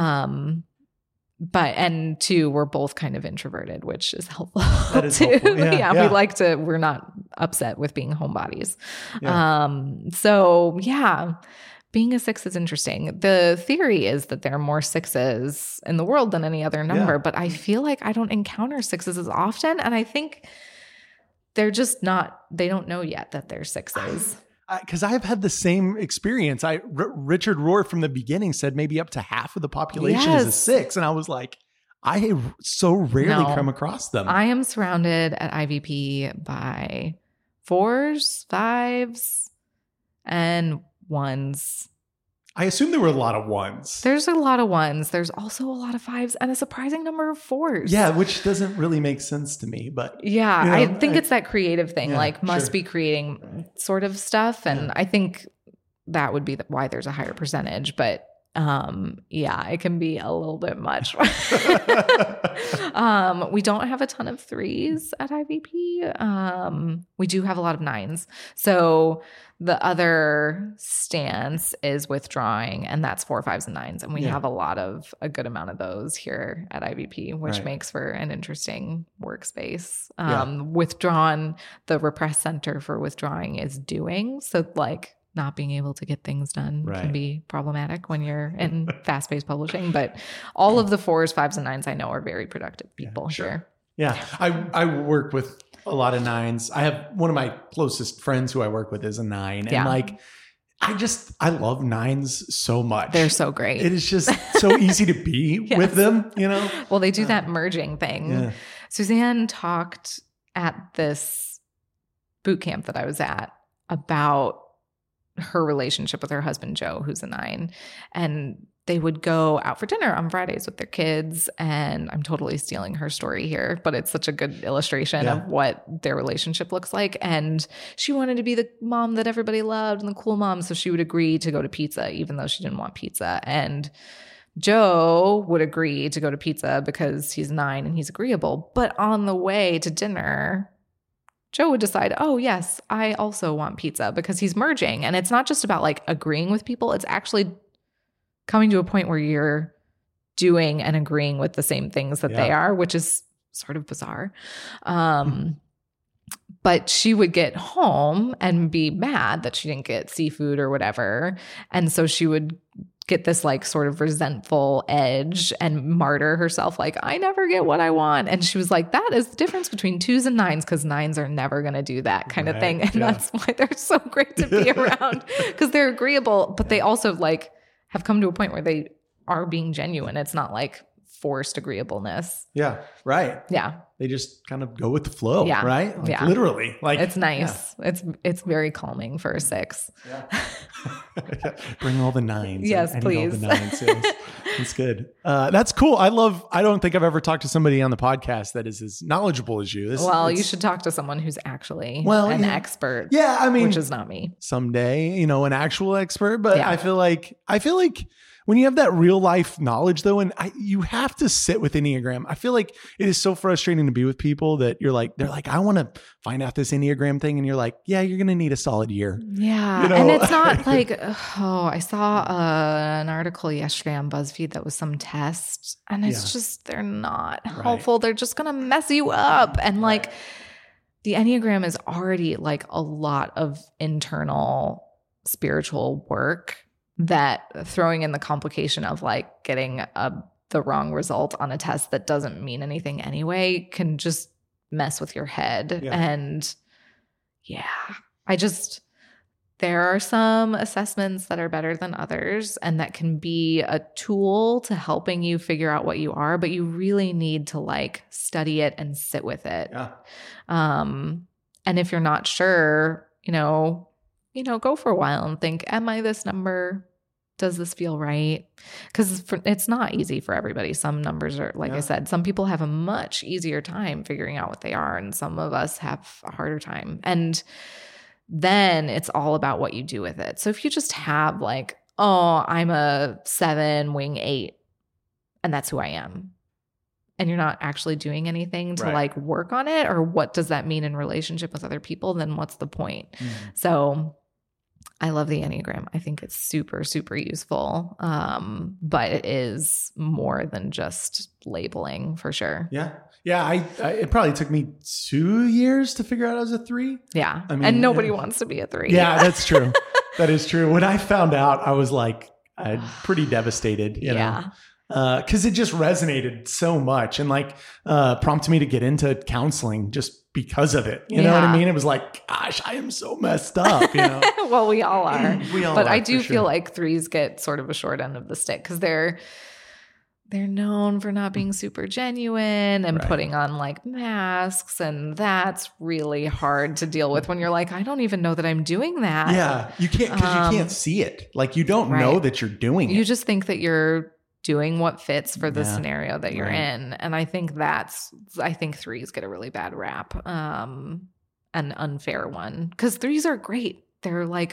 And 2, we're both kind of introverted, which is helpful. That is too. helpful. Yeah. We're not upset with being homebodies. Yeah. So yeah, being a 6 is interesting. The theory is that there are more 6s in the world than any other number, but I feel like I don't encounter 6s as often. And I think they're just they don't know yet that they're 6s. Because I've had the same experience. Richard Rohr from the beginning said maybe up to half of the population is a 6. And I was like, I so rarely come across them. I am surrounded at IVP by 4s, 5s, and 1s. I assume there were a lot of 1s. There's a lot of 1s. There's also a lot of 5s and a surprising number of 4s. Yeah, which doesn't really make sense to me. But yeah, I think it's that creative thing, must be creating sort of stuff. And I think that would be why there's a higher percentage. But Yeah, it can be a little bit much. We don't have a ton of 3s at IVP. We do have a lot of 9s. So the other stance is withdrawing, and that's 4, 5s, and 9s. And we have a good amount of those here at IVP, which makes for an interesting workspace. Withdrawn, the repressed center for withdrawing is doing. So like, not being able to get things done can be problematic when you're in fast-paced publishing. But all of the 4s, 5s, and 9s I know are very productive people here. Yeah. I work with a lot of 9s. I have one of my closest friends who I work with is a 9. And like, I love 9s so much. They're so great. It is just so easy to be with them, you know? Well, they do that merging thing. Yeah. Suzanne talked at this boot camp that I was at about her relationship with her husband, Joe, who's a 9, and they would go out for dinner on Fridays with their kids. And I'm totally stealing her story here, but it's such a good illustration of what their relationship looks like. And she wanted to be the mom that everybody loved and the cool mom. So she would agree to go to pizza, even though she didn't want pizza. And Joe would agree to go to pizza because he's 9 and he's agreeable. But on the way to dinner, Joe would decide, oh, yes, I also want pizza, because he's merging. And it's not just about like agreeing with people. It's actually coming to a point where you're doing and agreeing with the same things that they are, which is sort of bizarre. But she would get home and be mad that she didn't get seafood or whatever. And so she would get this like sort of resentful edge and martyr herself, like, I never get what I want. And she was like, that is the difference between 2s and 9s, because 9s are never going to do that kind of thing. And that's why they're so great to be around, because they're agreeable, but they also like have come to a point where they are being genuine. It's not like forced agreeableness. Yeah. Right. Yeah. They just kind of go with the flow. Yeah. Right. Like literally. Like, it's nice. Yeah. It's very calming for a 6. Yeah. Bring all the 9s. Yes, please. All the 9s. Yes. It's good. That's cool. I don't think I've ever talked to somebody on the podcast that is as knowledgeable as you. You should talk to someone who's actually an expert. Yeah. I mean, which is not me. Someday, an actual expert, but I feel like when you have that real life knowledge though, and you have to sit with Enneagram, I feel like it is so frustrating to be with people that they're like, I want to find out this Enneagram thing. And you're like, yeah, you're going to need a solid year. Yeah. And it's not like, I saw an article yesterday on BuzzFeed that was some test, and it's just, they're not helpful. They're just going to mess you up. And like the Enneagram is already like a lot of internal spiritual work, that throwing in the complication of like getting the wrong result on a test that doesn't mean anything anyway can just mess with your head. Yeah. And there are some assessments that are better than others, and that can be a tool to helping you figure out what you are, but you really need to like study it and sit with it. Yeah. And if you're not sure, go for a while and think, am I this number? Does this feel right? Because it's not easy for everybody. Some numbers are, like I said, some people have a much easier time figuring out what they are, and some of us have a harder time. And then it's all about what you do with it. So if you just have like, oh, I'm a 7 wing 8, and that's who I am, and you're not actually doing anything to like work on it, or what does that mean in relationship with other people, then what's the point? So I love the Enneagram. I think it's super, super useful. But it is more than just labeling, for sure. Yeah. Yeah. It probably took me 2 years to figure out I was a 3. Yeah. I mean, and nobody wants to be a 3. Yeah, that's true. That is true. When I found out, I was like, pretty devastated, you know? Because it just resonated so much, and like prompted me to get into counseling just because of it. You know what I mean? It was like, gosh, I am so messed up. Well, we all are. But I do feel like 3s get sort of a short end of the stick, because they're known for not being super genuine and putting on like masks, and that's really hard to deal with when you're like, I don't even know that I'm doing that. Yeah, you can't, because you can't see it. Like, you don't know that you're doing it. You just think that you're doing what fits for the scenario that you're in. And I think 3s get a really bad rap, an unfair one, because 3s are great. They're like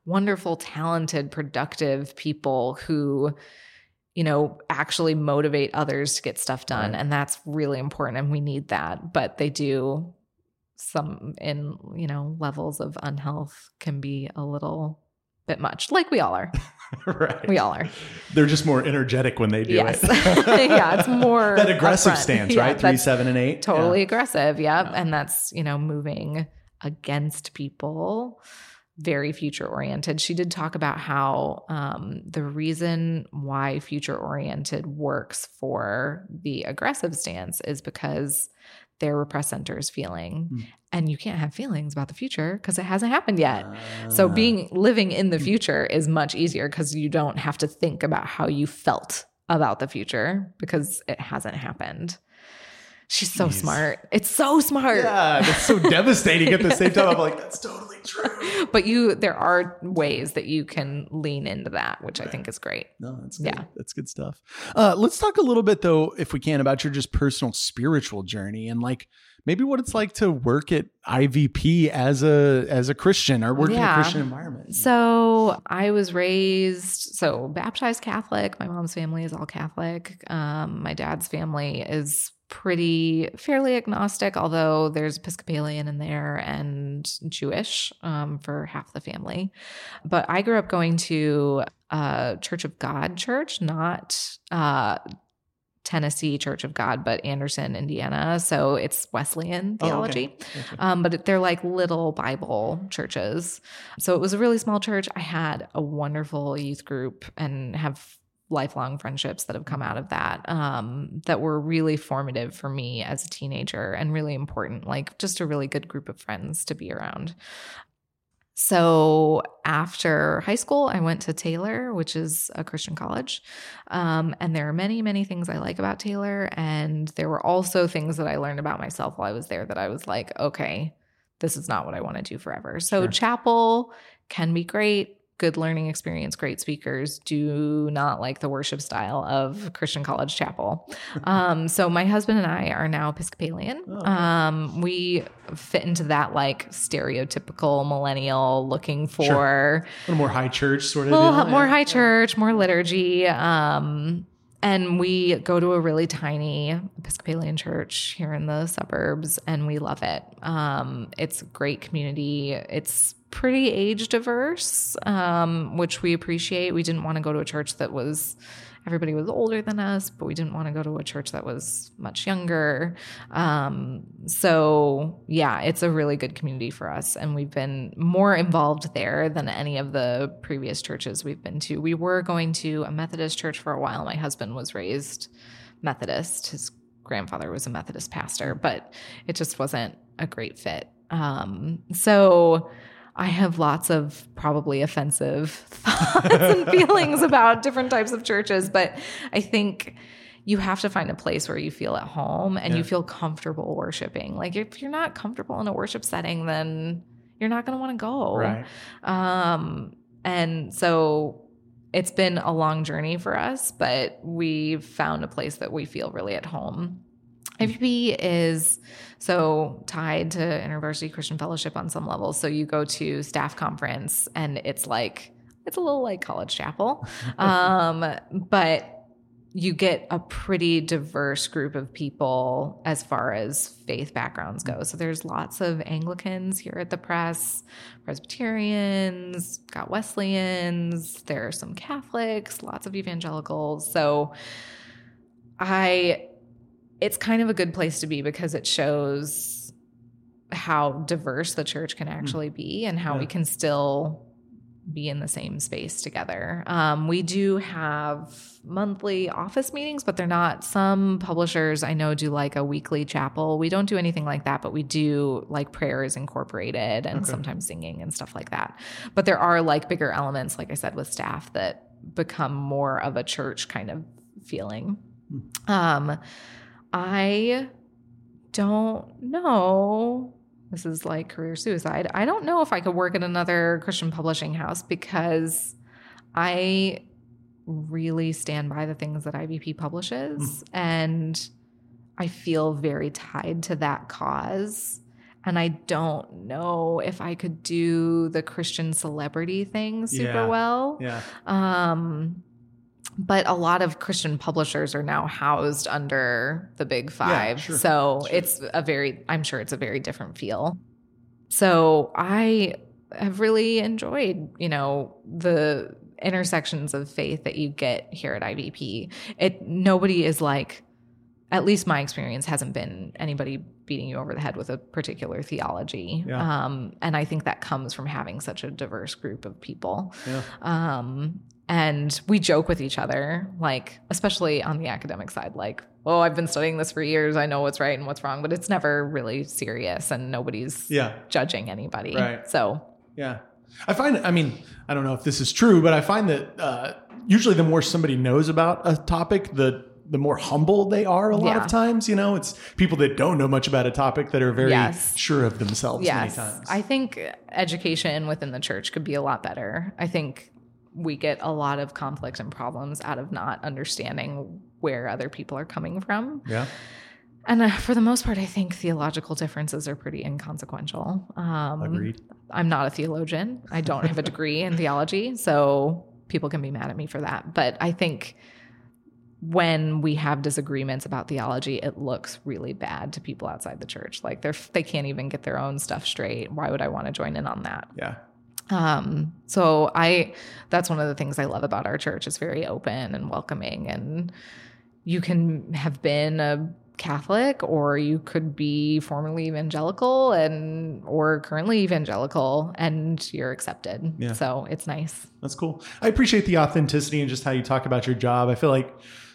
wonderful, talented, productive people who, actually motivate others to get stuff done. Right. And that's really important. And we need that. But they do some in, levels of unhealth can be a little bit much, like we all are. Right. We all are. They're just more energetic when they do it. Yeah, it's more that aggressive upfront stance, right? 3, 7, and 8. Totally aggressive. Yep. Yeah. And that's, moving against people, very future oriented. She did talk about how the reason why future oriented works for the aggressive stance is because their repressed center is feeling, and you can't have feelings about the future because it hasn't happened yet. So living in the future is much easier because you don't have to think about how you felt about the future because it hasn't happened. She's so smart. It's so smart. Yeah, that's so devastating at the same time. I'm like, that's totally true. But there are ways that you can lean into that, which I think is great. No, that's good. Yeah. That's good stuff. Let's talk a little bit though, if we can, about your just personal spiritual journey and like maybe what it's like to work at IVP as a Christian or work in a Christian environment. So I was raised, baptized Catholic. My mom's family is all Catholic. My dad's family is fairly agnostic, although there's Episcopalian in there and Jewish for half the family. But I grew up going to a Church of God church, not Tennessee Church of God, but Anderson, Indiana. So it's Wesleyan theology. Oh, okay. But they're like little Bible churches. So it was a really small church. I had a wonderful youth group and have lifelong friendships that have come out of that, that were really formative for me as a teenager and really important, like just a really good group of friends to be around. So after high school, I went to Taylor, which is a Christian college. And there are many, many things I like about Taylor. And there were also things that I learned about myself while I was there that I was like, okay, this is not what I want to do forever. So chapel can be great. Good learning experience, great speakers. Do not like the worship style of Christian college chapel. So my husband and I are now Episcopalian. We fit into that like stereotypical millennial looking for a little more high church sort of. More high church, more liturgy. And we go to a really tiny Episcopalian church here in the suburbs, and we love it. It's a great community. It's pretty age diverse, which we appreciate. We didn't want to go to a church that everybody was older than us, but we didn't want to go to a church that was much younger. So yeah, it's a really good community for us. And we've been more involved there than any of the previous churches we've been to. We were going to a Methodist church for a while. My husband was raised Methodist. His grandfather was a Methodist pastor, but it just wasn't a great fit. So I have lots of probably offensive thoughts and feelings about different types of churches, but I think you have to find a place where you feel at home and you feel comfortable worshiping. Like if you're not comfortable in a worship setting, then you're not going to want to go. Right. And so it's been a long journey for us, but we've found a place that we feel really at home. IVP is tied to InterVarsity Christian Fellowship on some levels. So you go to staff conference and it's a little like college chapel. But you get a pretty diverse group of people as far as faith backgrounds go. So there's lots of Anglicans here at the Press, Presbyterians, got Wesleyans, there are some Catholics, lots of evangelicals. So it's kind of a good place to be because it shows how diverse the church can actually be and how we can still be in the same space together. We do have monthly office meetings, but they're not. Some publishers I know do like a weekly chapel. We don't do anything like that, but we do like prayers incorporated and sometimes singing and stuff like that. But there are like bigger elements, like I said, with staff that become more of a church kind of feeling. I don't know. This is like career suicide. I don't know if I could work at another Christian publishing house because I really stand by the things that IVP publishes and I feel very tied to that cause. And I don't know if I could do the Christian celebrity thing super well. Yeah. But a lot of Christian publishers are now housed under the Big Five. Yeah, sure. So I'm sure it's a very different feel. So I have really enjoyed, the intersections of faith that you get here at IVP. Nobody is like, at least my experience hasn't been anybody beating you over the head with a particular theology. Yeah. And I think that comes from having such a diverse group of people. Yeah. And we joke with each other, like, especially on the academic side, like, oh, I've been studying this for years. I know what's right and what's wrong, but it's never really serious and nobody's judging anybody. Right. So, yeah. I don't know if this is true, but I find that usually the more somebody knows about a topic, the more humble they are a lot of times. It's people that don't know much about a topic that are very sure of themselves many times. I think education within the church could be a lot better. I think we get a lot of conflict and problems out of not understanding where other people are coming from. Yeah. And for the most part, I think theological differences are pretty inconsequential. Agreed. I'm not a theologian. I don't have a degree in theology, so people can be mad at me for that. But I think when we have disagreements about theology, it looks really bad to people outside the church. Like they can't even get their own stuff straight. Why would I want to join in on that? Yeah. So that's one of the things I love about our church. It's very open and welcoming, and you can have been a Catholic, or you could be formerly evangelical or currently evangelical, and you're accepted. Yeah. So it's nice. That's cool. I appreciate the authenticity and just how you talk about your job. I feel like,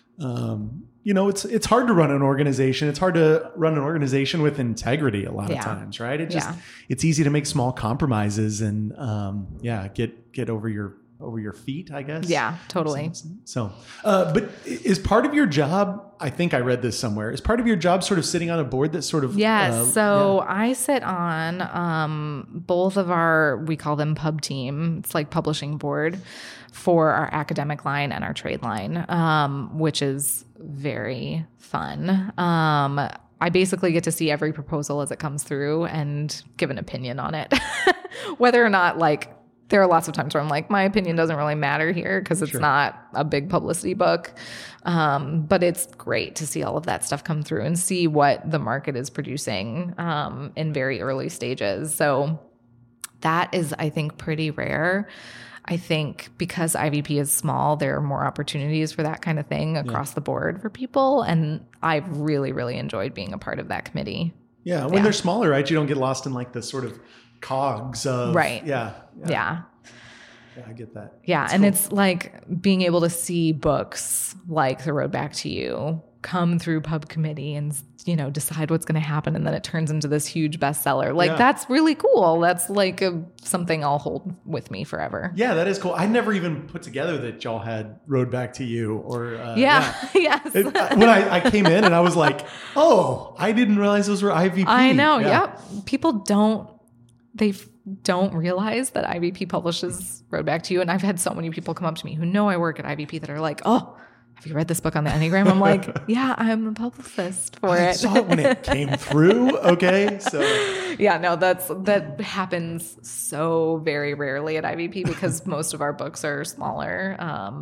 it's hard to run an organization. It's hard to run an organization with integrity a lot of times, right? It's easy to make small compromises and, get over your feet, I guess. Yeah, totally. So, but is part of your job, I think I read this somewhere, is part of your job sort of sitting on a board that sort of... Yes. I sit on both of we call them pub team. It's like publishing board for our academic line and our trade line, which is very fun. I basically get to see every proposal as it comes through and give an opinion on it. Whether or not, like, there are lots of times where I'm like, my opinion doesn't really matter here because it's not a big publicity book. But it's great to see all of that stuff come through and see what the market is producing in very early stages. So that is, I think, pretty rare. I think because IVP is small, there are more opportunities for that kind of thing across the board for people. And I've really, really enjoyed being a part of that committee. Yeah. When they're smaller, right? You don't get lost in like the sort of cogs of... Right. Yeah. Yeah, I get that. Yeah. That's and cool. It's like being able to see books like The Road Back to You come through pub committee and, decide what's going to happen. And then it turns into this huge bestseller. Like, that's really cool. That's like something I'll hold with me forever. Yeah, that is cool. I never even put together that y'all had Road Back to You or... Yes. When I came in and I was like, oh, I didn't realize those were IVP. I know. Yep. People don't realize that IVP publishes Road Back to You. And I've had so many people come up to me who know I work at IVP that are like, oh, have you read this book on the Enneagram? I'm like, yeah, I'm a publicist for it. I saw it when it came through. Okay. So yeah, no, that happens so very rarely at IVP because most of our books are smaller.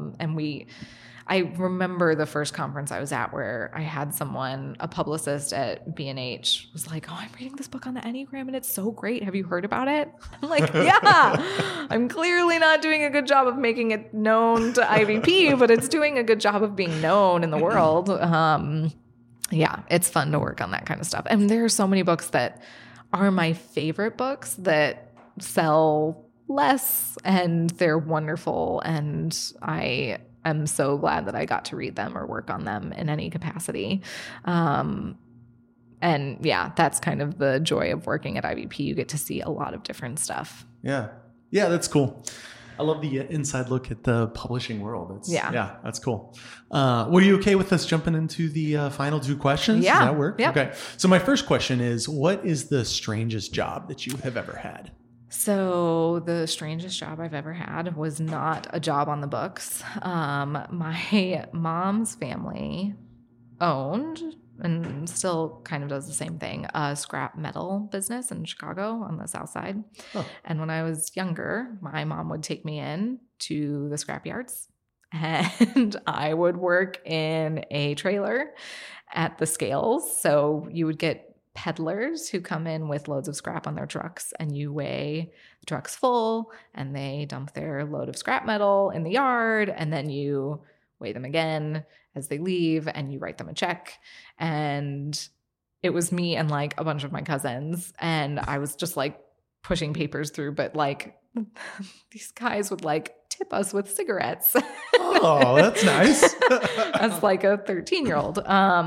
I remember the first conference I was at where I had a publicist at B&H was like, oh, I'm reading this book on the Enneagram and it's so great. Have you heard about it? I'm like, yeah, I'm clearly not doing a good job of making it known to IVP, but it's doing a good job of being known in the world. Yeah, it's fun to work on that kind of stuff. And there are so many books that are my favorite books that sell less and they're wonderful. And I'm so glad that I got to read them or work on them in any capacity. And yeah, that's kind of the joy of working at IVP. You get to see a lot of different stuff. Yeah. Yeah, that's cool. I love the inside look at the publishing world. Yeah, that's cool. Were you okay with us jumping into the final two questions? Yeah. Does that work? Yep. Okay. So my first question is, what is the strangest job that you have ever had? So the strangest job I've ever had was not a job on the books. My mom's family owned and still kind of does the same thing, a scrap metal business in Chicago on the South Side. Oh. And when I was younger, my mom would take me in to the scrap yards, and I would work in a trailer at the scales. So you would get peddlers who come in with loads of scrap on their trucks, and you weigh the trucks full, and they dump their load of scrap metal in the yard, and then you weigh them again as they leave, and you write them a check. And it was me and like a bunch of my cousins, and I was just like pushing papers through, but like these guys would like tip us with cigarettes. Oh, that's nice. As like a 13-year-old.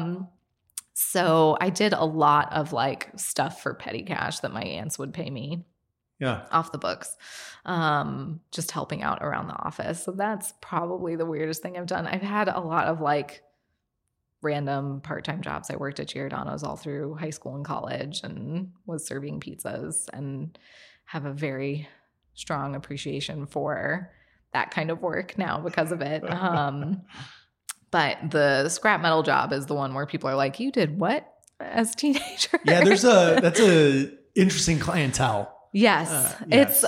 So I did a lot of like stuff for petty cash that my aunts would pay me off the books, just helping out around the office. So that's probably the weirdest thing I've done. I've had a lot of like random part-time jobs. I worked at Giordano's all through high school and college and was serving pizzas, and have a very strong appreciation for that kind of work now because of it. But the scrap metal job is the one where people are like, you did what as a teenager? Yeah, that's a interesting clientele. Yes. It's,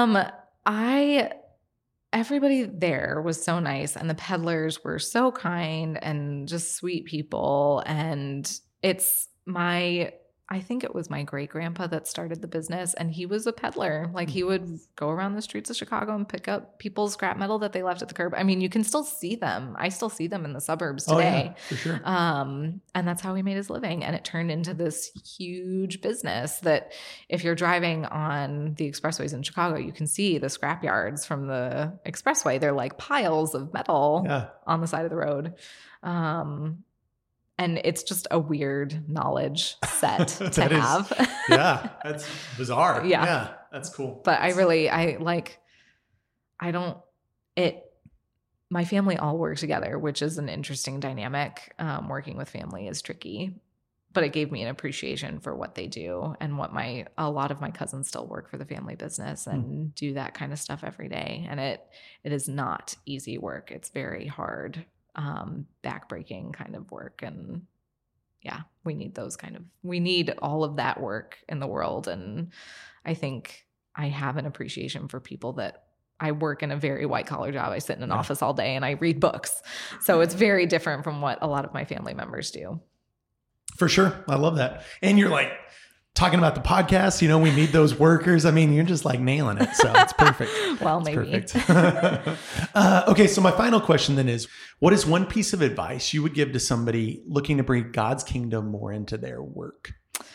everybody there was so nice, and the peddlers were so kind and just sweet people. And I think it was my great grandpa that started the business, and he was a peddler. Like he would go around the streets of Chicago and pick up people's scrap metal that they left at the curb. I mean, you can still see them. I still see them in the suburbs today. Oh, yeah, for sure. And that's how he made his living. And it turned into this huge business that if you're driving on the expressways in Chicago, you can see the scrap yards from the expressway. They're like piles of metal on the side of the road. And it's just a weird knowledge set to have. Yeah, that's bizarre. Yeah, that's cool. But my family all work together, which is an interesting dynamic. Working with family is tricky, but it gave me an appreciation for what they do, and a lot of my cousins still work for the family business and do that kind of stuff every day. And it is not easy work. It's very hard. Backbreaking kind of work. And we need all of that work in the world. And I think I have an appreciation for people that I work in a very white collar job. I sit in an office all day and I read books. So it's very different from what a lot of my family members do. For sure. I love that. And you're like talking about the podcast, we need those workers. I mean, you're just like nailing it. So it's perfect. Well, maybe. Perfect. Okay. So my final question then is, what is one piece of advice you would give to somebody looking to bring God's kingdom more into their work?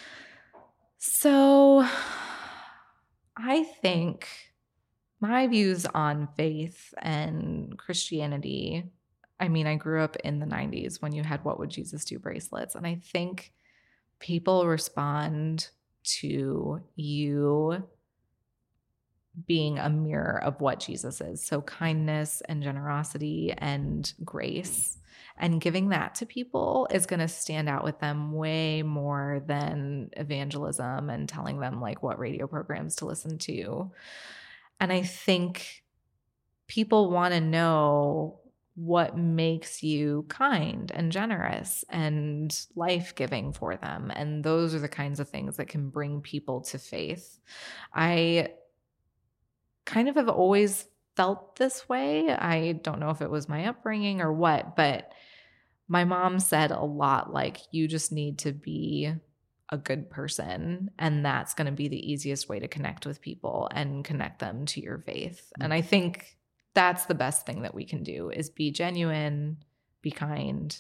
So I think my views on faith and Christianity, I mean, I grew up in the 90s when you had What Would Jesus Do bracelets. And I think people respond to you being a mirror of what Jesus is. So kindness and generosity and grace, and giving that to people is going to stand out with them way more than evangelism and telling them like what radio programs to listen to. And I think people want to know what makes you kind and generous and life-giving for them. And those are the kinds of things that can bring people to faith. I kind of have always felt this way. I don't know if it was my upbringing or what, but my mom said a lot like, you just need to be a good person, and that's going to be the easiest way to connect with people and connect them to your faith. And I think that's the best thing that we can do, is be genuine, be kind,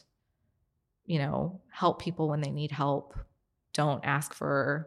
help people when they need help. Don't ask for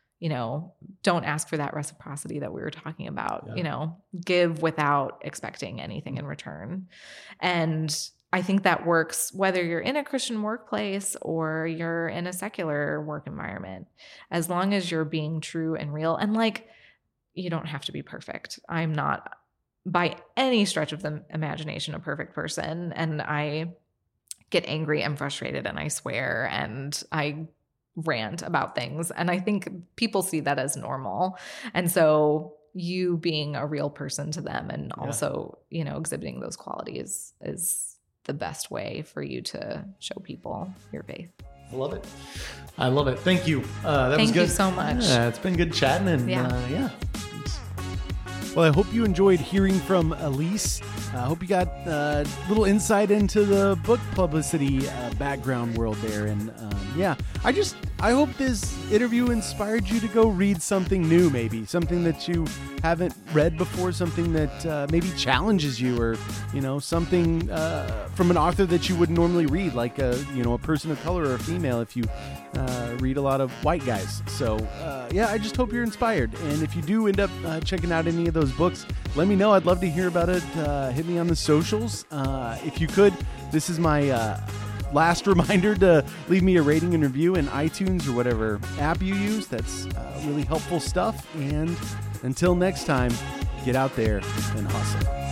that reciprocity that we were talking about. Give without expecting anything in return. And I think that works whether you're in a Christian workplace or you're in a secular work environment, as long as you're being true and real. And you don't have to be perfect. I'm not by any stretch of the imagination a perfect person. And I get angry and frustrated and I swear and I rant about things. And I think people see that as normal. And so you being a real person to them and also, exhibiting those qualities is the best way for you to show people your faith. I love it. I love it. Thank you. That was good. Thank you so much. Yeah, it's been good chatting. And yeah. Well, I hope you enjoyed hearing from Elise. I hope you got a little insight into the book publicity background world there. And I hope this interview inspired you to go read something new, maybe something that you haven't read before, something that maybe challenges you, or something from an author that you wouldn't normally read, like a person of color or a female if you read a lot of white guys. So I just hope you're inspired. And if you do end up checking out any of those books, let me know. I'd love to hear about it. Hit me on the socials. If you could, this is my last reminder to leave me a rating and review in iTunes or whatever app you use. That's really helpful stuff. And until next time, get out there and hustle.